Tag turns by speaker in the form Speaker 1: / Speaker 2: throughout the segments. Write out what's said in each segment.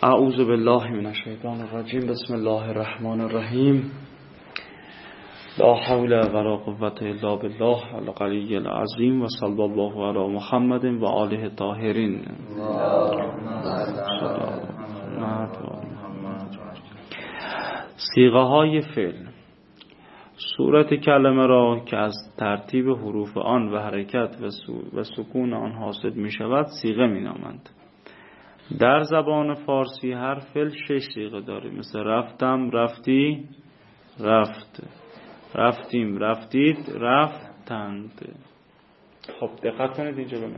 Speaker 1: اعوذ بالله من الشیطان الرجیم. بسم الله الرحمن الرحیم. لا حول ولا قوة الا بالله العلی العظیم و صلی الله علی محمد و آله الطاهرین. صیغه های فعل. صورت کلمه را که از ترتیب حروف آن و حرکت و سکون آن حاصل می شود صیغه می نامند. در زبان فارسی هر فعل 6 صیغه داره، مثل رفتم، رفتی، رفت، رفتیم، رفتید، رفتند. خب دقت کنید اینجا به من.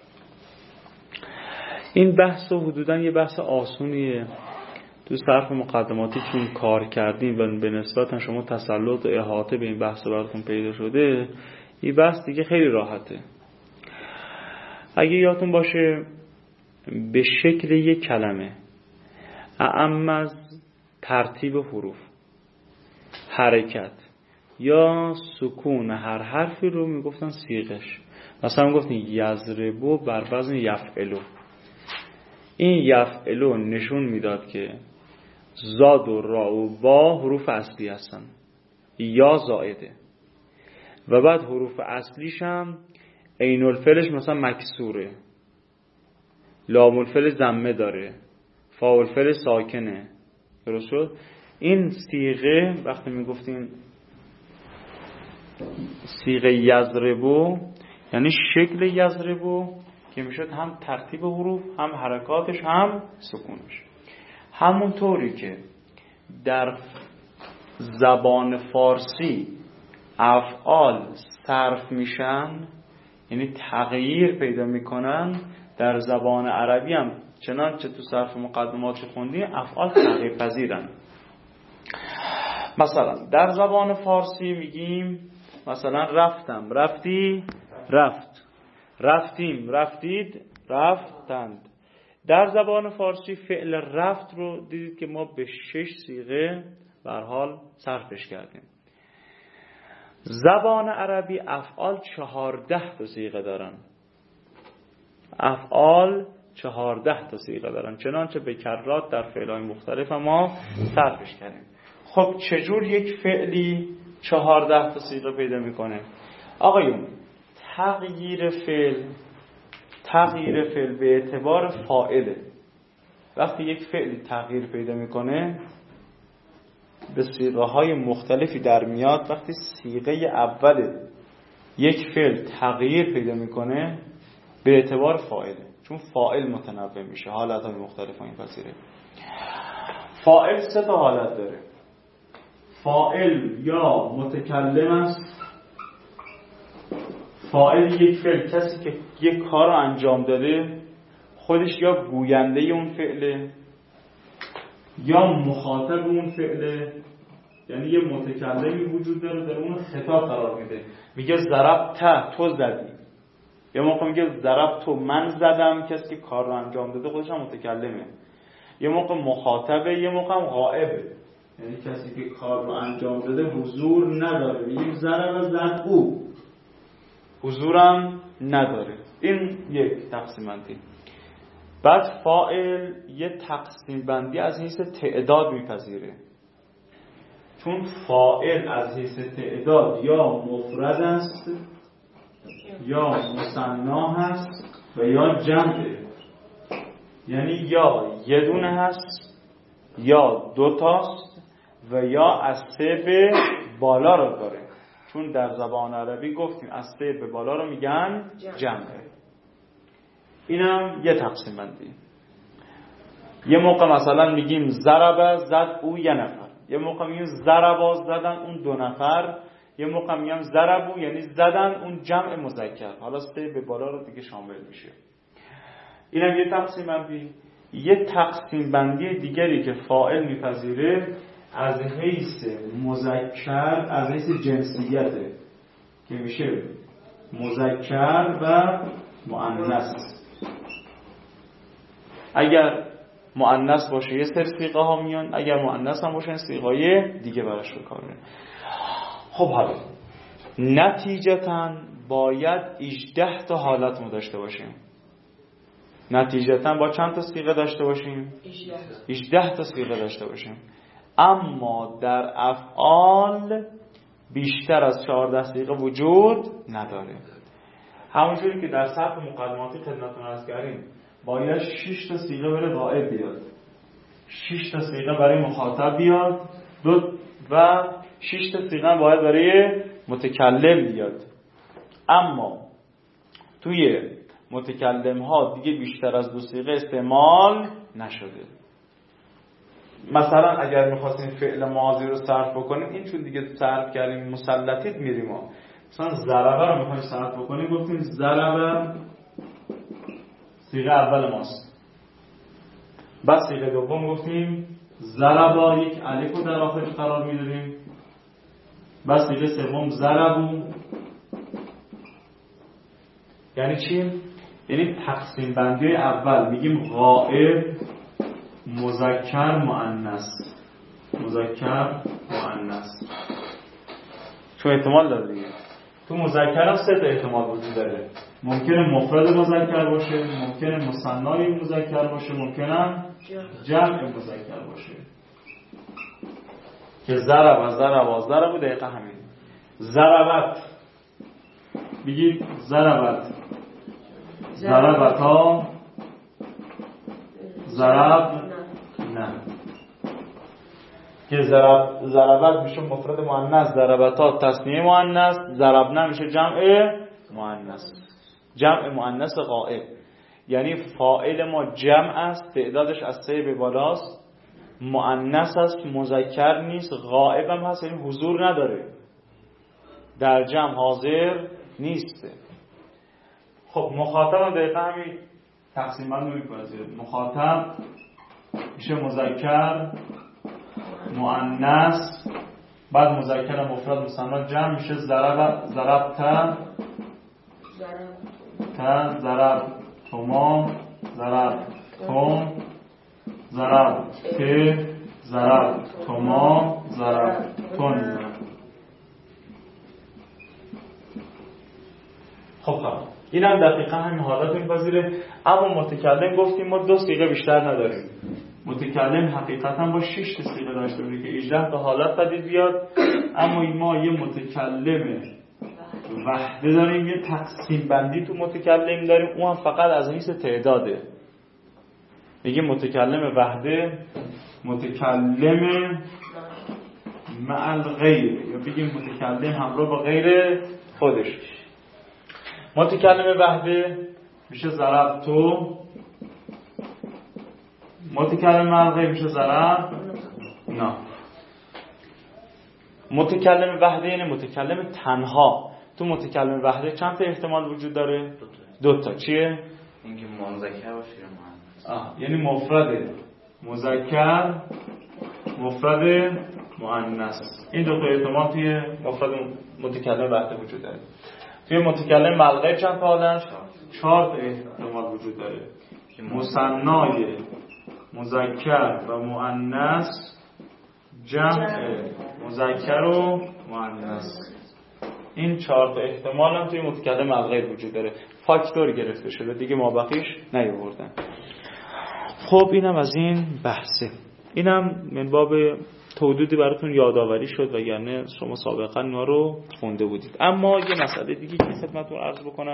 Speaker 1: این بحث حدوداً یه بحث آسونیه. تو صرف مقدماتی چون کار کردیم و به نسبت شما تسلط و احاطه به این بحث براتون پیدا شده، این بحث دیگه خیلی راحته. اگه یادتون باشه به شکل یک کلمه اعم از ترتیب حروف، حرکت یا سکون هر حرفی رو میگفتن صیغش. مثلا میگفتن یضربو بر وزن یفعلو. این یفعلو نشون میداد که زاد و را و با حروف اصلی هستن، یا زائده، و بعد حروف اصلیش هم عین الفعلش مثلا مکسوره، لام الفعل ضمه داره، فاء الفعل ساکنه. درست شد؟ این صیغه وقتی میگفتیم صیغه یضربو یعنی شکل یضربو که میشد هم ترتیب حروف، هم حرکاتش، هم سکونش. همونطوری که در زبان فارسی افعال صرف میشن، یعنی تغییر پیدا میکنن، در زبان عربی هم چنانچه تو صرف مقدمات خوندیم افعال تغییر پذیرن. مثلا در زبان فارسی میگیم مثلا رفتم، رفتی، رفت، رفتیم، رفتید، رفتند. در زبان فارسی فعل رفت رو دیدید که ما به 6 صیغه به هر حال صرفش کردیم. زبان عربی افعال 14 تا صیغه دارن. افعال 14 تا صیغه دارن، چنانچه به کرات در فعل‌های مختلف ما صرفش کردیم. خب چجور یک فعلی 14 تا صیغه پیدا میکنه؟ آقایون، تغییر فعل به اعتبار فاعله. وقتی یک فعلی تغییر پیدا میکنه به صیغه های مختلفی در میاد. وقتی صیغه اول یک فعل تغییر پیدا میکنه به اعتبار فاعله، چون فاعل متنوع میشه، حالت های مختلف این پذیره. فاعل 3 تا حالت داره. فاعل یا متکلم است. فاعل یک فعل کسی که یک کار رو انجام داده، خودش یا گوینده اون فعله یا مخاطب اون فعله، یعنی یه متکلمی وجود داره اون خطاب قرار میده. میگه ضربت، تو زدی. یه موقع میگه ضربت، من زدم. کسی که کار رو انجام داده خودش هم متکلمه. یه موقع مخاطبه، یه موقع هم غائبه، یعنی کسی که کار رو انجام داده حضور نداره. میگیم ضرب زد او، حضورم نداره. این یک تقسیم بندی. بعد فاعل یه تقسیم بندی از حیث تعداد میپذیره، چون فاعل از حیث تعداد یا مفرد است یا مثنا هست و یا جمعه. یعنی یا یه دونه هست یا 2 تاست و یا از 3 به بالا رو داره، چون در زبان عربی گفتیم از 3 به بالا رو میگن جمعه. اینم یه تقسیم بندی. یه موقع مثلا میگیم ضرب زد او یه نفر، یه موقع میگیم ضربا زدن اون 2 نفر، یه موقع میگم ضربو یعنی زدن اون جمع مذکر. حالا 3 به بالا رو دیگه شامل میشه. اینم یه تقسیم بندی. یه تقسیم بندی دیگری که فاعل میپذیره از حیث مذکر، از حیث جنسیته، که میشه مذکر و مؤنث. اگر مؤنث باشه یه سری صیغه ها میان، اگر مؤنث هم باشه صیغه دیگه براش به کار میاد. خب حالا نتیجتاً باید 18 تا حالت ما داشته باشیم. نتیجتا با چند تا صیغه داشته باشیم؟ 18 تا صیغه داشته باشیم. اما در افعال بیشتر از 14 صیغه وجود نداره. همونجوری که در صرف مقدماتی خدمتتون عرض کردیم باید 6 تا صیغه برای غائب بیاد، 6 تا صیغه برای مخاطب بیاد و 6 تا صیغه باید برای متکلم بیاد. اما توی متکلم ها دیگه بیشتر از 2 صیغه استعمال نشده. مثلا اگر می‌خواستیم فعل ماضی رو صرف بکنیم، این چون دیگه صرف کردیم مسلطید میریم ما. مثلا ضربه رو می‌خوایم صرف بکنیم، گفتیم ضربه صیغه اول ماست. بعد صیغه دوم گفتیم ضربا، یک الف رو در آخرش قرار میدادیم. بعد صیغه سوم ضربو. یعنی چی؟ یعنی تقسیم بندی اول میگیم غائب، مذکر، مؤنث. مذکر، مؤنث. چون احتمال داره دیگه. تو مذکر هم 3 تا احتمال وجود داره. ممکنه مفرد مذکر باشه، ممکنه مثنای مذکر باشه، ممکنه جمع مذکر باشه. که ضرب دقیقا همین. ضربت بگید ضربت، ضربتا، ضرب نه. که ضربت میشه مفرد مؤنث، ضربتا تثنیه مؤنث، ضربنا میشه جمع مؤنث، جمع مؤنث غائب. یعنی فاعل ما جمع است، تعدادش از 3 به بالاست، مؤنث است، مذکر نیست، غائب هم هست، یعنی حضور نداره، در جمع حاضر نیست. خب مخاطب هم دقیقا همین تقسیم بندی می‌پذیره. مخاطب میشه مذکر، مؤنث، بعد مذکر مفرد مثنی جمع میشه ضربت، ضربتما، ضربتم، ضربت، ضربتما، ضربتن. خب این هم دقیقا همین حالت میپذیره. اما متکلم گفتیم ما 2 صیغه بیشتر نداریم. متکلم حقیقتا با 6 تا صیغه داشته باشه که 18 تا حالت پدید بیاد. اما ما یه متکلم وحده داریم، یه تقسیم بندی تو متکلم داریم، اون هم فقط از حیث تعداده. میگه متکلم وحده، متکلم مع الغیر، یا بگیم متکلم همراه با غیر خودش. متکلم وحده میشه ضربتو، متکلم مع الغیر میشه ضرب نه. متکلم وحده یعنی متکلم تنها. تو متکلم وحده چند تا احتمال وجود داره؟ 2 تا. چیه؟
Speaker 2: اینکه مذکر باشه یا مؤنث.
Speaker 1: یعنی مفرد مذکر، مفرد مؤنث. این 2 تا احتمال توی مفرد متکلم وحده وجود داره. توی متکلم مع الغیر چند تا آدم؟ 4 تا احتمال وجود داره. مثنای مذکر و مؤنث، جمع مذکر و مؤنث. این 4 تا احتمال هم توی متکلم مع الغیر وجود داره. فاکتور گرفته شده دیگه، ما بقیش نیاوردن. خب اینم از این بحثه. اینم من باب حدودی براتون یادآوری شد، وگرنه شما سابقا اینا رو خونده بودید. اما یه مسئله دیگه که خدمتتون عرض بکنم،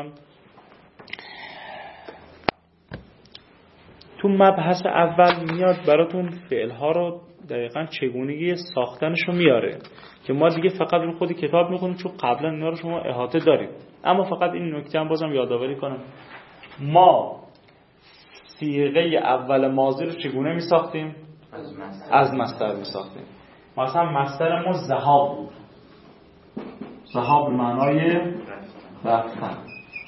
Speaker 1: تو مبحث اول میاد براتون فعل‌ها رو دقیقاً چگونگی ساختنش رو میاره که ما دیگه فقط رو خود کتاب میخونیم، چون قبلا اینا رو شما احاطه دارید. اما فقط این نکته هم بازم یادآوری کنم، ما صیغه اول ماضی رو چگونه میساختیم؟ از مصدر میساختیم. مثلا مصدر ما ذهاب بود. ذهاب به معنای رفتن.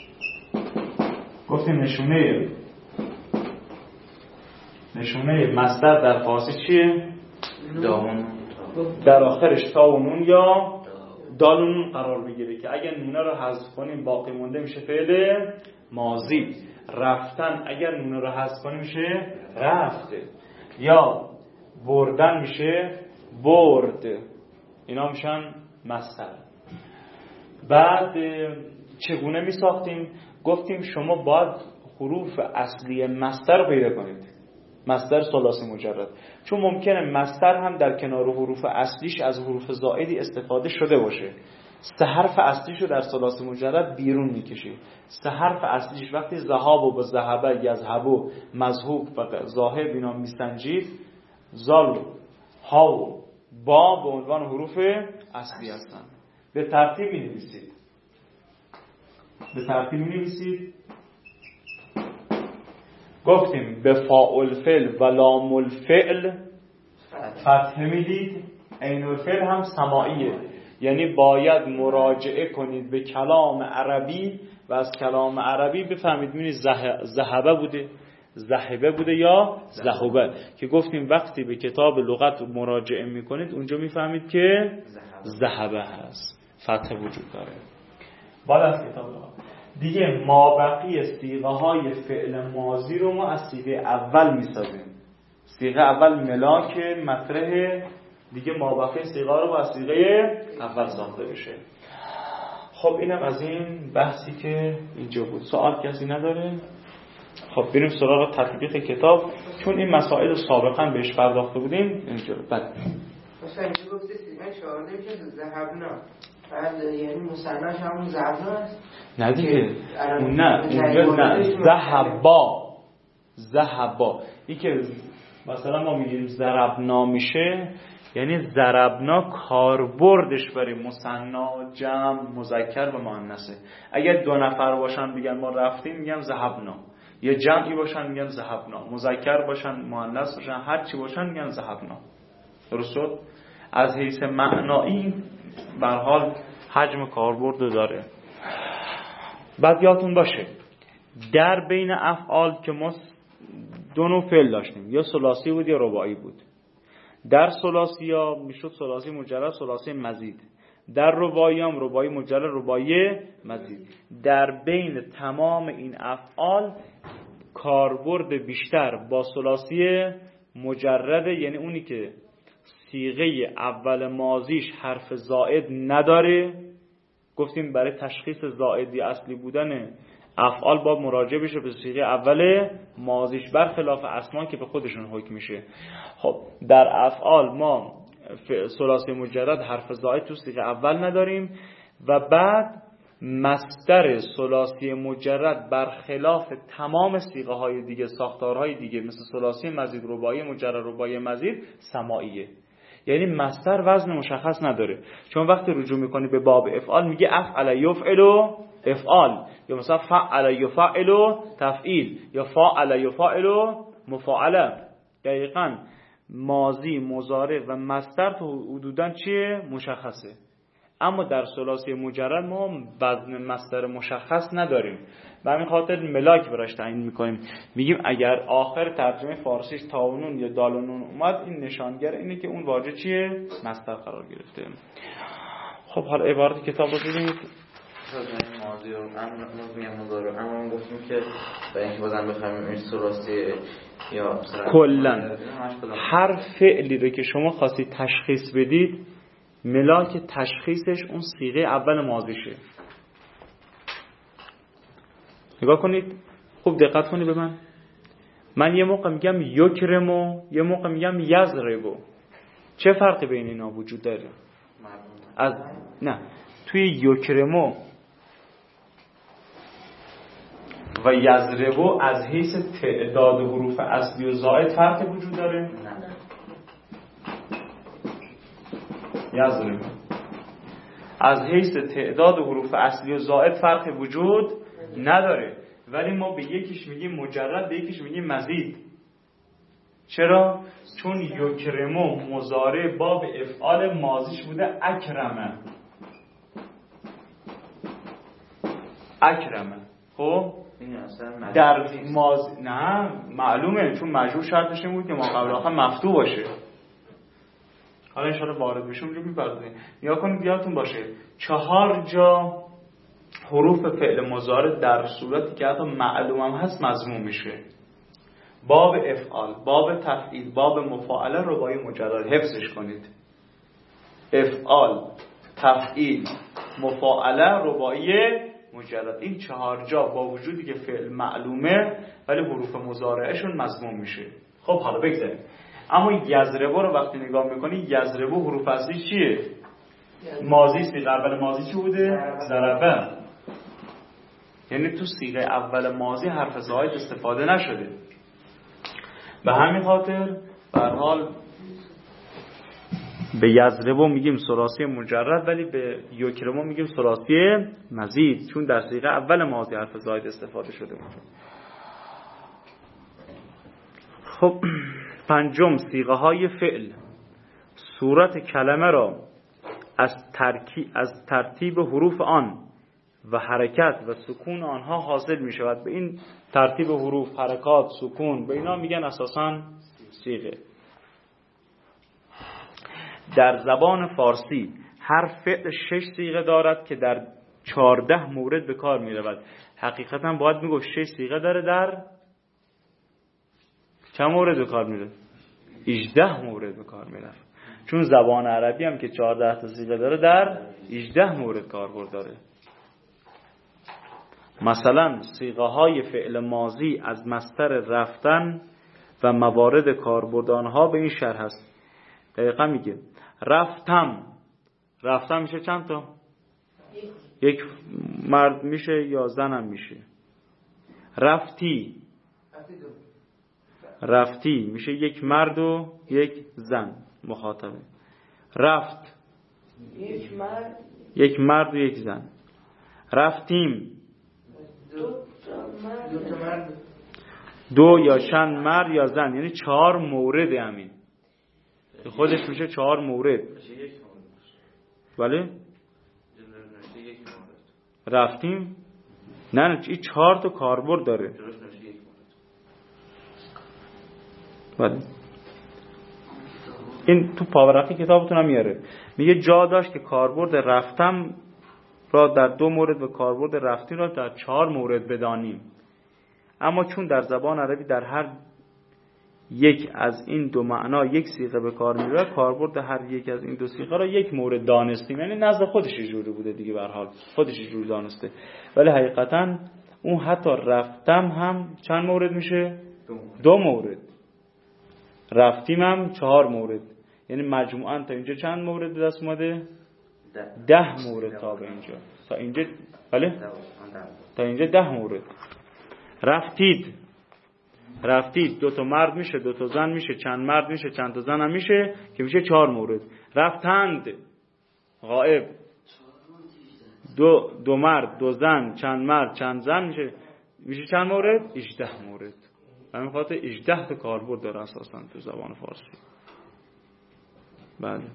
Speaker 1: گفتیم نشونه مصدر در فارسی چیه؟
Speaker 2: دامون.
Speaker 1: در آخرش تا و نون یا دال و نون قرار بگیره که اگر نونه رو حذف کنیم باقی مونده میشه فعل ماضی. رفتن اگر نونه رو حذف کنیم میشه رفته. یا بردن میشه برد. اینا میشن مصدر. بعد چگونه میساختیم؟ گفتیم شما باید حروف اصلی مصدر پیدا کنید، مصدر ثلاثی مجرد، چون ممکنه مصدر هم در کنار حروف اصلیش از حروف زائدی استفاده شده باشه. سه حرف اصلیشو در ثلاثی مجرد بیرون میکشید. سه حرف اصلیش وقتی ذهاب و ذهبه، یذهب و مذهوب و ذاهب اینا میسنجید، زال و ها و با به عنوان حروف اصلی هستن. به ترتیب می‌نویسید. به ترتیب می‌نویسید. گفتیم به فاء الفعل و لام الفعل فتحه میدید. عین الفعل هم سماعیه، یعنی باید مراجعه کنید به کلام عربی و از کلام عربی بفهمید می‌بینید ذهبه بوده، ذهبه بوده یا ذهبه، که گفتیم وقتی به کتاب لغت مراجعه میکنید اونجا میفهمید که ذهبه هست، فتح وجود داره. بعد از کتاب لغت دیگه مابقی صیغه های فعل ماضی رو ما از صیغه اول میسازیم. صیغه اول ملاک مطرح، دیگه مابقی صیغه رو با صیغه اول ساخته بشه. خب اینم از این بحثی که اینجا بود. سوال کسی نداره؟ خب بریم سراغ تطبیق کتاب، چون این مسائل سابقا بهش پرداخته بودیم. اینجا بعد
Speaker 3: مثلا اینجا گفته سیغه چهارده که ذهبنا، بعد یعنی مصنعش همون ذهبنا است؟
Speaker 1: نه دیگه، نه اونجا نه، ذهبا این که مثلا ما میگیم ضربنا میشه، یعنی ضربنا کاربردش برای مثنا، جمع، مذکر و مؤنثه. اگر دو نفر باشن بگن ما رفتیم میگم ذهبنا، یه جمعی باشن میگن ذهبنا، مذکر باشن مؤنث باشن هر چی باشن میگن ذهبنا. درست شد؟ از حیث معنایی به هر حال حجم کاربرد داره. بعد یادتون باشه در بین افعال که ما دو نوع فعل داشتیم، یا ثلاثی بود یا رباعی بود. در ثلاثی ها میشد ثلاثی مجرد، ثلاثی مزید. در رباعی هم رباعی مجرد، رباعی مزید. در بین تمام این افعال کاربرد بیشتر با ثلاثی مجرد، یعنی اونی که صیغه اول ماضیش حرف زائد نداره. گفتیم برای تشخیص زائدی اصلی بودن افعال باید مراجعه بشه به صیغه اول ماضیش، برخلاف اسما که به خودشون حکم میشه. خب در افعال ما ثلاثی مجرد حرف زائد تو صیغه اول نداریم و بعد مصدر ثلاثی مجرد برخلاف تمام صیغه های دیگه، ساختارهای دیگه مثل ثلاثی مزید، رباعی مجرد، رباعی مزید سماعیه، یعنی مصدر وزن مشخص نداره. چون وقتی رجوع میکنی به باب افعال میگه افعل یفعل افعال، یا مثلا فعل یفعل تفعیل، یا فاعل یفعل مفاعله. دقیقاً ماضی، مضارع و مصدر تو حدوداً چیه؟ مشخصه. اما در ثلاثی مجرد ما وزن مصدر مشخص نداریم و همین خاطر ملاک براش تعیین میکنیم. میگیم اگر آخر ترجمه فارسیش تاونون یا دالونون اومد، این نشانگر اینه که اون واژه چیه؟ مصدر قرار گرفته. خب حالا عبارت کتاب رو ببینید.
Speaker 2: ماضی رو میگم مضارع، اما گفتیم که برای اینکه بازم بخوایم این ثلاثی یا
Speaker 1: کلا هر فعلی رو که شما خواستید تشخیص بدید، ملاک تشخیصش اون صیغه اول ماضیشه. نگاه کنید، خوب دقت کنید به من یه موقع میگم یکرمو، یه موقع میگم یضربو. چه فرقی بین اینا وجود داره؟ نه، توی یکرمو و یضربو از حیث تعداد حروف اصلی و زائد فرقی وجود داره؟ نه. یضربو از حیث تعداد حروف اصلی و زائد فرقی وجود نداره، ولی ما به یکیش میگیم مجرد، به یکیش میگیم مزید. چرا؟ چون یکرمو مضارع باب افعال ماضیش بوده اکرمه. خب در ماضی نه معلومه، چون مجرور شرطش این بود که ما قبل آخر مفتوح باشه. حالا ان شاءالله وارد بشیم اونجا می‌پردازیم. یا کنید یادتون باشه 4 جا حروف فعل مضارع در صورتی که حتی معلوم هم هست مضموم میشه. باب افعال، باب تفعیل، باب مفاعله، رباعی مجرد. حفظش کنید. افعال، تفعیل، مفاعله، رباعی مجرد. این 4 جا با وجودی که فعل معلومه ولی حروف مضارعشون مضموم میشه. خب حالا بگذاریم. اما یضربو رو وقتی نگاه میکنی، یضربو حروف اصلی چیه؟ ماضی. صیغه اول ماضی چی بوده؟ ضربه. یعنی تو صیغه اول ماضی حرف زاید استفاده نشده. به همین خاطر به هر حال به یضربو میگیم ثلاثی مجرد ولی به یکرمو میگیم ثلاثی مزید، چون در صیغه اول ماضی حرف زاید استفاده شده بود. خب پنجم، صیغه های فعل صورت کلمه را از ترتیب حروف آن و حرکت و سکون آنها حاصل می شود. به این ترتیب حروف، حرکات، سکون، به اینا میگن اساساً صیغه. در زبان فارسی هر فعل 6 صیغه دارد که در 14 مورد به کار می رود. حقیقتا باید میگفت 6 صیغه داره، در چند مورد به کار می رود؟ 18 مورد به کار می رود. چون زبان عربی هم که 14 تا صیغه داره در 18 مورد کاربرد داره. مثلا صیغه های فعل ماضی از مصدر رفتن و موارد کاربرد آنها به این شرح است. دقیقا میگه رفتم میشه چند تا؟ یک مرد میشه یا زنم میشه. رفتی میشه یک مرد و یک زن مخاطبه. رفت یک مرد و یک زن. رفتیم دو یا چند مرد یا زن، یعنی 4 مورد. همین خودش میشه 4 مورد. بله رفتیم نه این 4 تا کاربرد داره. بله این تو پاورقی کتابتون هم میاره، میگه جا داشت که کاربرد رفتم را در 2 مورد و کاربرد رفتیم را در 4 مورد بدانیم. اما چون در زبان عربی در هر یک از این 2 معنا یک صیغه به کار میره، کاربرد هر یک از این 2 صیغه را 1 مورد دانستیم. یعنی نزد خودش جوری بوده دیگه، به هر حال خودش جوری دانسته. ولی حقیقتا اون حتی رفتم هم چند مورد میشه؟ 2 مورد. رفتیم هم 4 مورد. یعنی مجموعاً تا اینجا چند مورد به دست اومده؟ 10 مورد تا به اینجا. تا اینجا بله؟ تا اینجا 10 مورد. رفتید 2 تا مرد میشه، 2 تا زن میشه، چند مرد میشه، چند تا زن هم میشه که میشه 4 مورد. رفتند غائب 2 مرد 2 زن، چند مرد چند زن میشه چند مورد؟ 18 مورد. همین خاطر 18 تا کاربرد داره اساساً تو زبان فارسی. بله.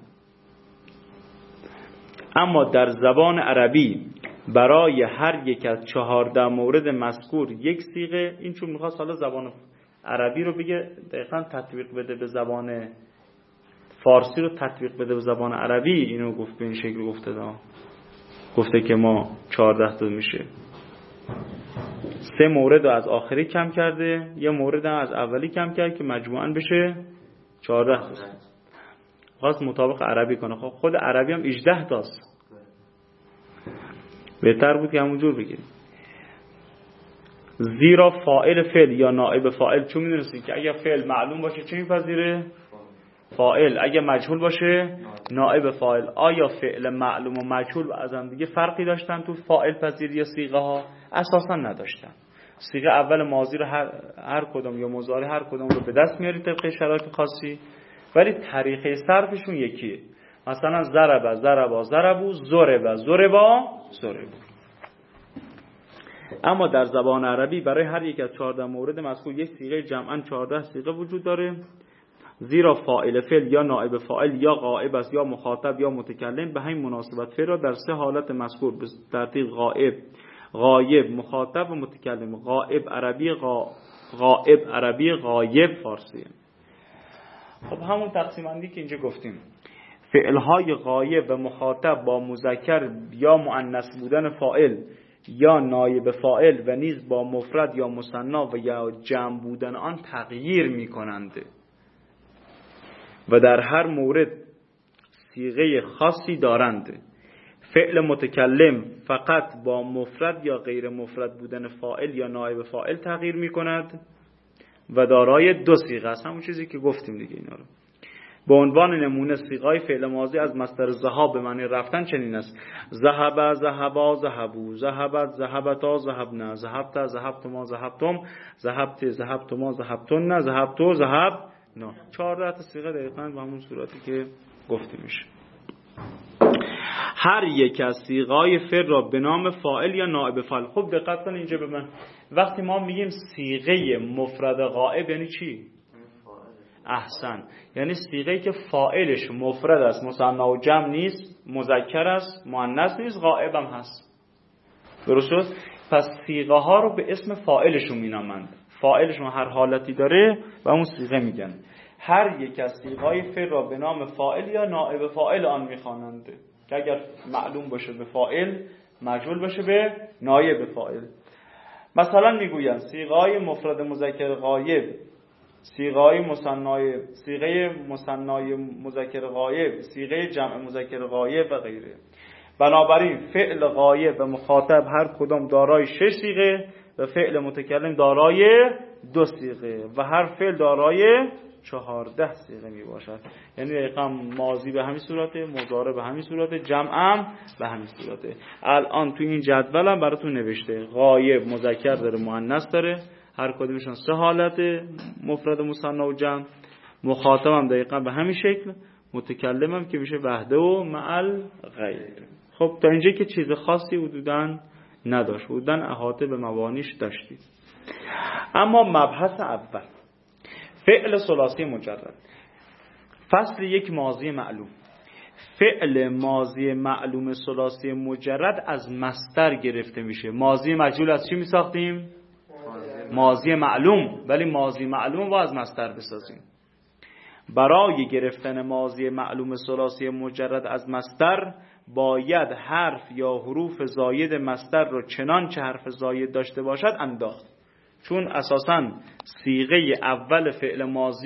Speaker 1: اما در زبان عربی برای هر یک از 14 مورد مذکور یک صیغه، این چون میخواست حالا زبان عربی رو بگه دقیقاً تطبیق بده به زبان فارسی رو تطبیق بده به زبان عربی، اینو گفت به این شکل گفته که ما 14 تا میشه. 3 مورد رو از آخری کم کرده، 1 مورد هم از اولی کم کرد که مجموعاً بشه 14 تا. خواست مطابق عربی کنه. خب خود عربی هم 18 تاست. بهتر بود که همونجور بگیریم. زیرا فاعل فعل یا نائب فاعل، چون میدونستیم که اگر فعل معلوم باشه چه میپذیره؟ فاعل. اگر مجهول باشه نائب فاعل. آیا فعل معلوم و مجهول از هم دیگه فرقی داشتن تو فاعل پذیری یا صیغه ها؟ اساسا نداشتن. صیغه اول ماضی رو هر کدوم یا مضارع هر کدوم رو به دست میاری طبق شرایط خاصی، ولی طریقه صرفشون یکیه. مثلا ضرب ضربا ضربو، ضرب ضربا ضربو. اما در زبان عربی برای هر یک از 14 مورد مذکور یک صیغه جمعاً 14 صیغه وجود داره. زیرا فاعل فعل یا نائب فاعل یا غائب است یا مخاطب یا متکلم. به همین مناسبت فعل را در 3 حالت مذکور به ترتیب غایب، مخاطب و متکلم. غائب عربی، غایب فارسی. خب همون تقسیم بندی که اینجا گفتیم، فعلهای غایب و مخاطب با مذکر یا مؤنث بودن فاعل یا نایب فاعل و نیز با مفرد یا مثنا و یا جمع بودن آن تغییر می‌کنند و در هر مورد صیغه خاصی دارند. فعل متکلم فقط با مفرد یا غیر مفرد بودن فاعل یا نائب فاعل تغییر میکند و دارای دو صیغه است. همون چیزی که گفتیم دیگه اینا رو. به عنوان نمونه صیغه‌های فعل ماضی از مصدر ذهاب به معنی رفتن چنین است: ذهب، ذهبا، ذهبوا، ذهبت، ذهبتا، ذهبنا، ذهبت، ذهبتما، ذهبتم، ذهبت، ذهبتما، ذهبتن، ذهبتو، ذهبنا. 14 تا صیغه دقیقاً به همون صورتی که گفتیم میشه. هر یک از صیغه‌های فعل را به نام فاعل یا نائب فاعل. خب دقت کن اینجا به من. وقتی ما میگیم صیغه مفرد غائب یعنی چی؟ احسن، یعنی صیغه‌ای که فاعلش مفرد است، مثنی و جمع نیست، مذکر است، مؤنث نیست، غائب هم هست. درست شد؟ پس صیغه ها رو به اسم فاعلشون مینامند. فاعلشون هر حالتی داره و اون صیغه میگن. هر یک از صیغه‌های فعل را به نام فاعل یا نائب فاعل آن میخوانند که اگر معلوم باشه به فاعل، مجهول باشه به نائب فاعل. مثلا میگویند صیغه‌های مفرد مذکر غایب، صیغه مثنای مذکر غایب، صیغه جمع مذکر غایب و غیره. بنابراین فعل غایب و مخاطب هر کدام دارای 6 صیغه و فعل متکلم دارای 2 صیغه و هر فعل دارای 14 صیغه می باشد. یعنی دقیقاً ماضی به همین صورته، مضارع به همین صورته، جمع هم به همین صورته. الان تو این جدولم براتون نوشته غایب مذکر داره، مؤنث داره، هر کدومشون 3 حالت، مفرد، مثنی و جمع. مخاطب هم دقیقاً به همین شکل، متکلم هم که میشه وحده و معل غیر. خب تا اینجا که چیز خاصی حدوداً نداشت، حدوداً احاطه به مبانیش داشتید. اما مبحث اول فعل ثلاثی مجرد. فصل 1 ماضی معلوم. فعل ماضی معلوم ثلاثی مجرد از مصدر گرفته میشه. ماضی مجهول از چی میساختیم؟ ماضی معلوم. ولی ماضی معلوم رو از مصدر بسازیم. برای گرفتن ماضی معلوم ثلاثی مجرد از مصدر باید حرف یا حروف زاید مصدر رو چنان چه حرف زاید داشته باشد انداخت. چون اساساً صیغه اول فعل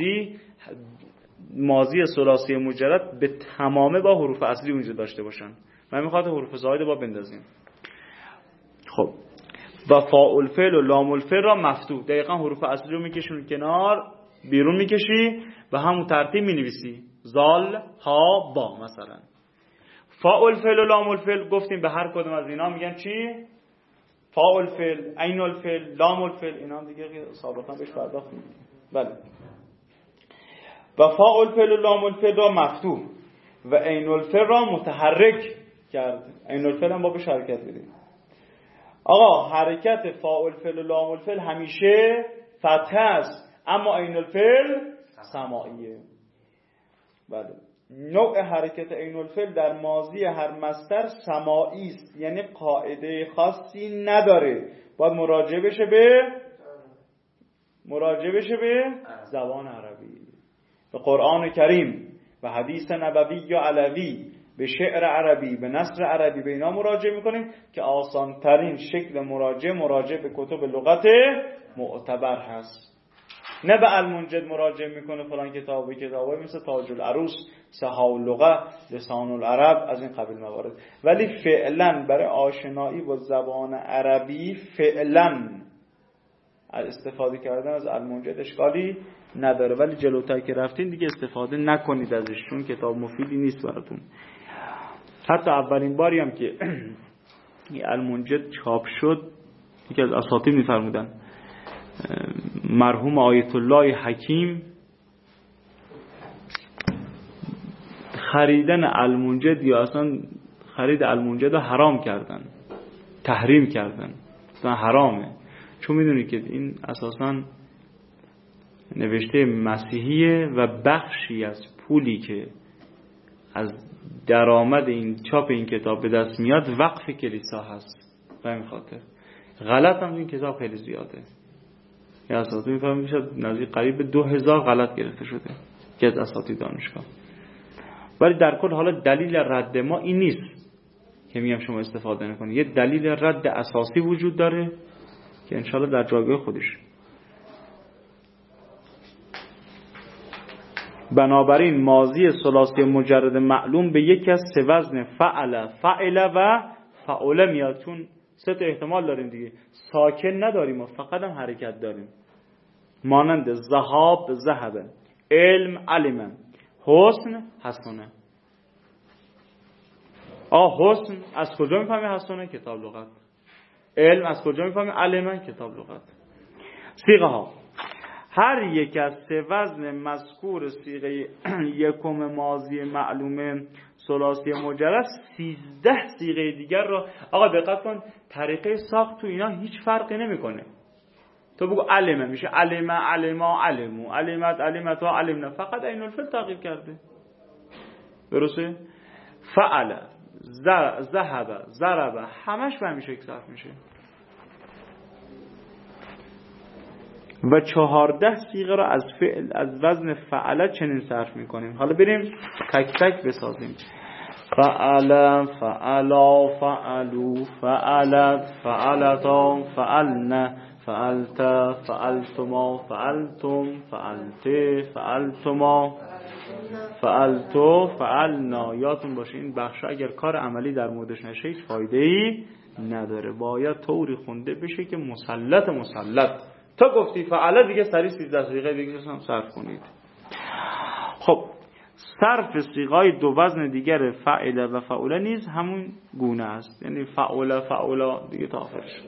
Speaker 1: ماضی ثلاثی مجرد به تمامه با حروف اصلی اونجا داشته باشن. من میخواد حروف زاید با بندازیم. خب و فاء الفعل و لام الفعل را مفتوح. دقیقاً حروف اصلی رو میکشون کنار، بیرون میکشی و همون ترتیب مینویسی. زال، ها، با مثلا. فاء الفعل و لام الفعل گفتیم به هر کدوم از اینا میگن چی؟ فاء الفعل، عین الفعل، لام الفعل. اینا دیگه سابقا بهش پرداختیم. بله. و فاء الفعل و لام الفعل را مفتوح و عین الفعل را متحرک کرد. عین الفعل هم با بهش حرکت بدیم. آقا حرکت فاء الفعل و لام الفعل همیشه فتحه است، اما عین الفعل سماعیه. بله. نوع حرکت عین الفعل در ماضی هر مصدر سماعی است، یعنی قاعده خاصی نداره. باید مراجعه بشه به زبان عربی، به قرآن کریم، به حدیث نبوی یا علوی، به شعر عربی، به نثر عربی. به اینا مراجعه میکنیم که آسان ترین شکل مراجعه به کتب لغت معتبر هست. نه به المنجد مراجعه میکنه فلان کتابای مثل تاج العروس، سها اللغه، لسان العرب، از این قبیل موارد. ولی فعلا برای آشنایی با زبان عربی فعلا استفاده کردن از المنجد اشکالی نداره، ولی جلوتر که رفتین دیگه استفاده نکنید ازش، چون کتاب مفیدی نیست براتون. حتی اولین باری هم که المنجد چاپ شد، یکی از اساتید میفرمودن مرحوم آیت الله حکیم خریدن المنجد یا اصلا خرید المنجد رو حرام کردن، تحریم کردن، اصلا حرامه. چون میدونی که این اساسا نوشته مسیحیه و بخشی از پولی که از درآمد این چاپ این کتاب به دست میاد وقف کلیسا هست. به این خاطر غلط هم این کتاب خیلی زیاده. یا اساتید میفهمید میشه نزدیک قریب به 2000 غلط گرفته شده که از اساتید دانشگاه. ولی در کل حالا دلیل رد ما این نیست که میگم شما استفاده نکنید. یه دلیل رد اساسی وجود داره که انشالله در جایگاه خودش. بنابراین ماضی ثلاثی مجرد معلوم به یکی از سه وزن فعل و فعل میاد، چون سه تا احتمال داریم دیگه، ساکن نداریم و فقط هم حرکت داریم، مانند ذهاب ذهبه، علم علمه، حسن حسنه. حسن از کجا میفهمی حسنه؟ کتاب لغت. علم از کجا میفهمی؟ علمه، کتاب لغت. صیغه ها، هر یک از سه وزن مذکور صیغه یکم ماضی معلومه ثلاثی مجرد 13 صیغه دیگر را، آقا دقت کن، طریقه ساخت تو اینا هیچ فرقی نمیکنه. تو بگو علمه میشه علمه، علما، علمو، علمت، علمتا، علمنا، فقط عین الفعل تغییر کرده. درسته؟ فعل، ذهب، ضرب، همش به همین شکل صرف میشه. و 14 صیغه را از فعل از وزن فعل چنین صرف میکنیم. حالا بریم تک تک بسازیم. فعل، فعلا، فعلو، فعلت، فعلتا، فعلن، فعلت، فعلتما، فعلتم، فعلت، فعلتما، فعلتو، فعلنا. یادتون باشه این بخش اگر کار عملی در موردش نشه هیچ فایده‌ای نداره، باید طوری خونده بشه که مسلط. تا گفتی فعلا دیگه سریع 13 صیغه دیگه هم صرف کنید. خب صرف صیغه‌های دو وزن دیگر فعل و فعول نیز همون گونه است، یعنی فعولا دیگه تا آخرش.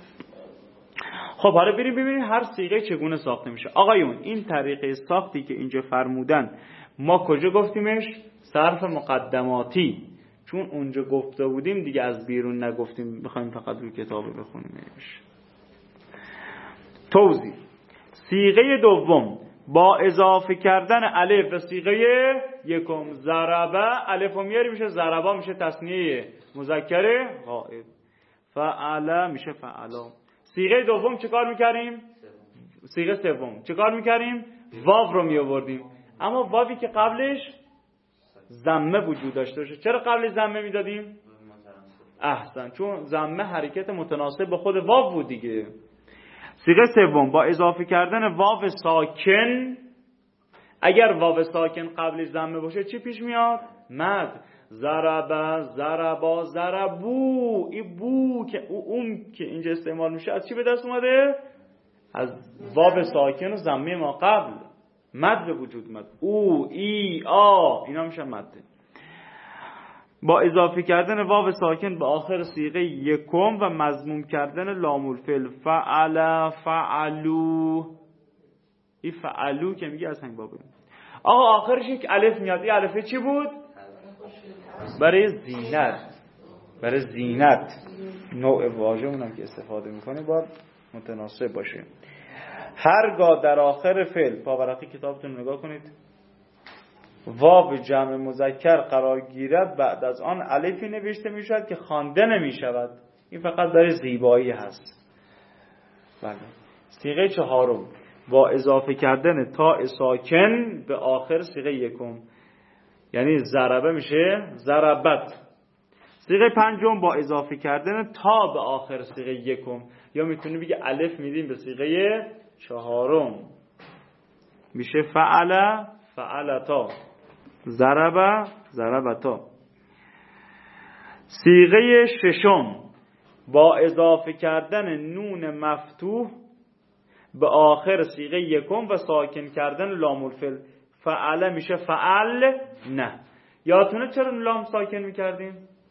Speaker 1: خب حالا بریم ببینیم هر صیغه چگونه ساخته میشه. آقایون این طریقه ساختی که اینجا فرمودن ما کجا گفتیمش؟ صرف مقدماتی، چون اونجا گفته بودیم دیگه از بیرون نگفتیم، بخوایم فقط روی کتاب بخونیمش. توضیح: صیغه دوم با اضافه کردن الف و صیغه یکم ضربه، الف و میاری میشه ضربا، میشه تثنیه مذکر غائب، فعل میشه فعلا. صیغه دوم چه کار میکردیم؟ صیغه سوم چه کار میکردیم؟ واو رو میآوردیم، اما واوی که قبلش ضمه وجود داشته باشه. چرا قبلش ضمه میدادیم؟ احسن، چون ضمه حرکت متناسب به خود واو بود دیگه. صیغه سوم با اضافه کردن واو ساکن، اگر واو ساکن قبلش ضمه باشه چی پیش میاد؟ مد. ضرب، ضربا، ضربو. این بو که اون که اینجا استعمال میشه از چی به دست اومده؟ از واو ساکن و ضمه ما قبل، مد به وجود اومد. او، ای، آ، اینا میشن مد. با اضافه کردن واو ساکن به آخر صیغه یکم و مضموم کردن لام الفعل فعل، فعلو. این فعلو که میگه از همین بابه. آقا آخرش یک الف میاد. این الفه چی بود؟ برای زینت. نوع واژه اونم که استفاده میکنه باید متناسب باشه. هرگاه در آخر فعل، پاورقی کتابتون نگاه کنید، واو جمع مذکر قرار گیرد، بعد از آن الفی نوشته می شود که خوانده نمی شود. این فقط برای زیبایی هست. بله. صیغه چهارم با اضافه کردن تاء ساکن به آخر صیغه یکم، یعنی ضربه میشه ضربت. صیغه پنجم با اضافه کردن تا به آخر صیغه یکم، یا میتونی بگی الف میدیم به صیغه چهارم، میشه فعل، فعلتا، ضرب، ضربتا. صیغه ششم با اضافه کردن نون مفتوح به آخر صیغه یکم و ساکن کردن لام الفعل، فعل میشه فعل نه. یادتونه چرا لام ساکن میکردیم؟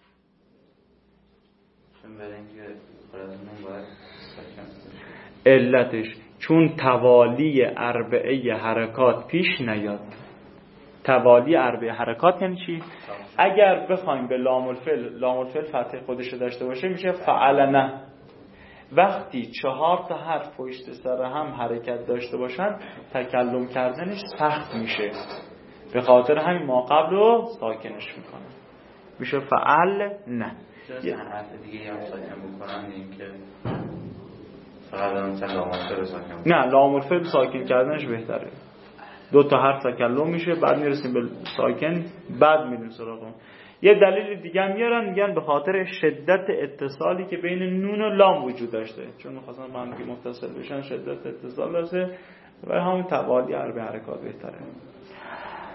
Speaker 1: علتش چون توالی اربعه حرکات پیش نیاد. توالی اربعه حرکات یعنی چی؟ اگر بخوایم به لام الفعل فتح خودش داشته باشه میشه فعلنه. وقتی 4 تا حرف پشت سر هم حرکت داشته باشن تکلم کردنش سخت میشه، به خاطر همین ما قبل رو ساکنش میکنه، میشه فعل نه.
Speaker 2: یه حرف دیگه هم ساکن بکنن، این که فقط مثلا لام الفعل ساکن بکنن.
Speaker 1: نه، لام الفعل ساکن کردنش بهتره. 2 تا حرف تکلم میشه، بعد میرسیم به ساکن، بعد میریم سراغ اون. یه دلیل دیگه هم میارن، میگن به خاطر شدت اتصالی که بین نون و لام وجود داشته، چون می‌خواستن با هم دیگه متصل بشن، شدت اتصال داشته و همون توالی اربع حرکات بهتره.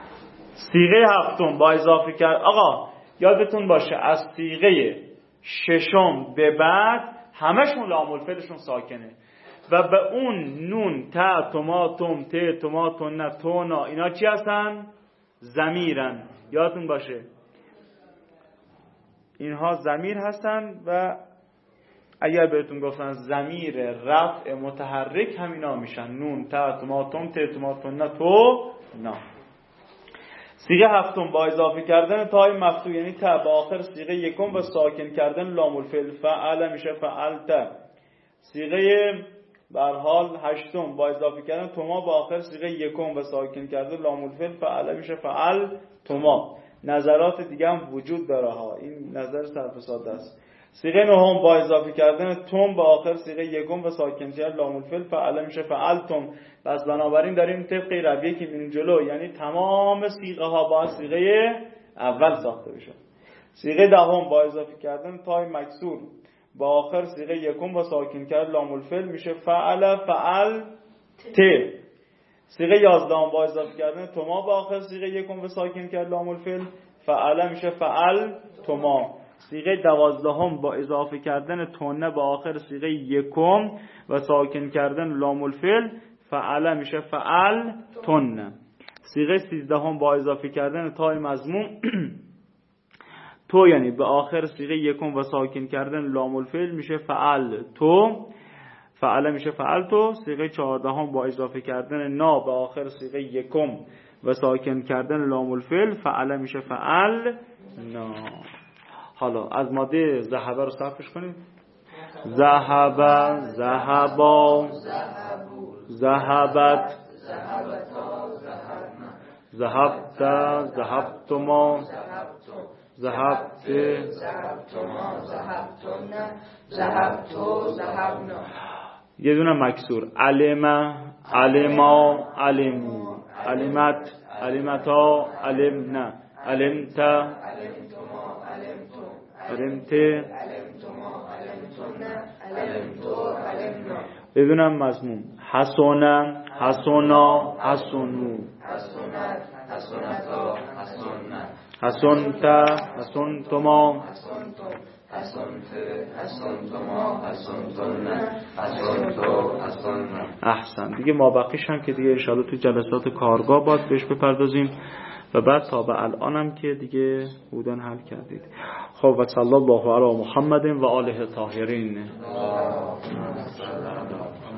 Speaker 1: صیغه هفتم با اضافه کرد. آقا یادتون باشه از صیغه ششم به بعد همشون لام الفعلشون ساکنه و به اون نون، تا، تما، تم، ت، تما، تن، تونا اینا چی هستن؟ ضمیرن. یادتون باشه اینها ضمیر هستن و اگر بهتون گفتن ضمیر رفع متحرک همینا میشن نون، تا، تما، تم، ت، تما، تن، تو، نا. صیغه هفتم با اضافه کردن تای مفتوح یعنی تا به آخر صیغه یکم و ساکن کردن لام الفعل فعل میشه فعلت. صیغه به هر حال هشتم با اضافه کردن تما به آخر صیغه یکم و ساکن کردن لام الفعل فعل میشه فعل تما. نظرات دیگه هم وجود داره ها، این نظر صرف ساده است. صیغه نهم با اضافه کردن تم به آخر صیغه یکم و ساکن کردن لام الفعل فعل میشه فعلتم. پس بنابراین داریم طبق رویه که میریم جلو، یعنی تمام صیغه ها با صیغه اول ساخته بشه. صیغه دهم با اضافه کردن تای مکسور با آخر صیغه یکم و ساکن کردن لام الفعل میشه فعل فعل ت. صیغه 11 با اضافه کردن تما با آخر صیغه یکم و ساکن کردن لام الفعل فعل میشه فعل تما. صیغه 12 با اضافه کردن تنه با آخر صیغه یکم و ساکن کردن لام الفعل فعل میشه فعل تن. صیغه 13 با اضافه کردن تای مضموم تو یعنی به آخر صیغه یکم و ساکن کردن لام الفعل میشه فعل تو، فعل میشه فعل تو. صیغه 14 با اضافه کردن نا به آخر صیغه یکم و ساکن کردن لام الفعل فعل میشه فعل نا. حالا از ماده ذهبه رو صرفش کنیم. ذهب، ذهبا، ذهبت، ذهبت، ذهبتما، ذهبت، یه دونه مکسور علم، علما، علمو، علمت، علمتا، علمنا، علمت، علمت، بدونم مضمون حسنا، حسنا، حسنو، حسنت، حسنتما، احسن. دیگه ما بقیش هم که دیگه انشاءالله تو جلسات کارگاه باید بهش بپردازیم و بعد تا به الانم که دیگه بودن حل کردید. خب و صلی الله علی محمد و آله الطاهرین.